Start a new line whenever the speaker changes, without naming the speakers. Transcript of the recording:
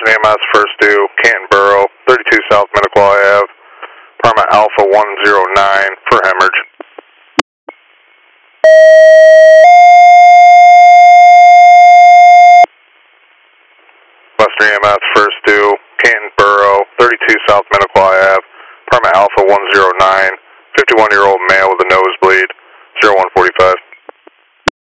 AMS first due, Canton Borough, 32 South Minnequaw Ave, Parma Alpha 109 for hemorrhage. Western AMS first due, Canton Borough, 32 South Minnequaw Ave, Parma Alpha 109, 51-year-old male with a nosebleed, 0145.